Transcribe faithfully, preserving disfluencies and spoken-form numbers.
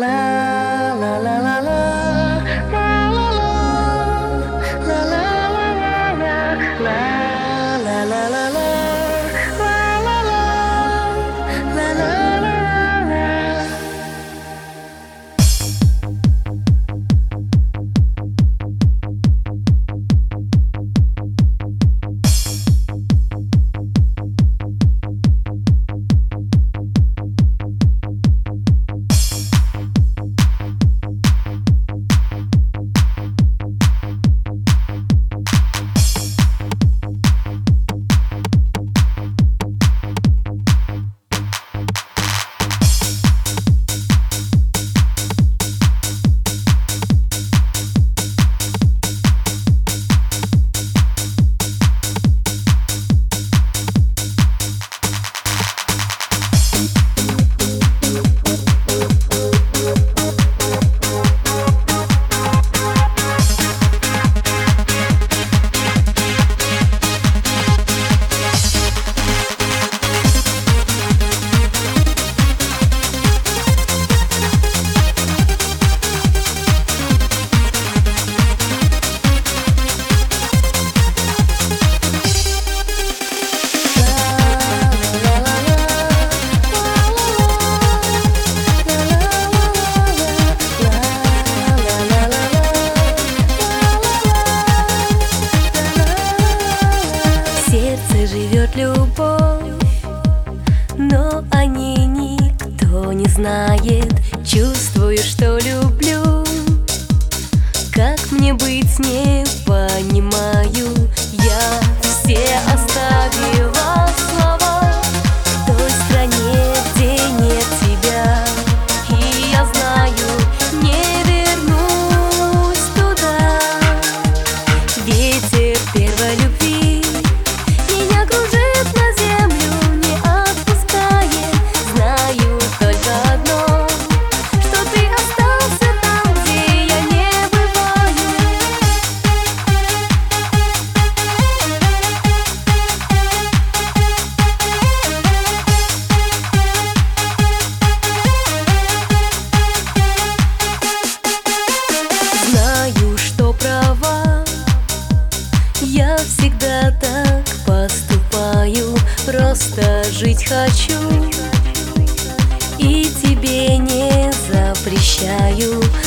но о ней никто не знает. Чувствую, что люблю. Как мне быть, не понимаю. Я все оставила слова в той стране, где нет тебя. И я знаю, не вернусь туда. Ветер первой любви меня кружит на землю, не отпускает. Знаю только одно, что ты остался там, где я не бываю. Знаю, что права, я всегда так поступаю. Просто жить хочу и тебе не запрещаю.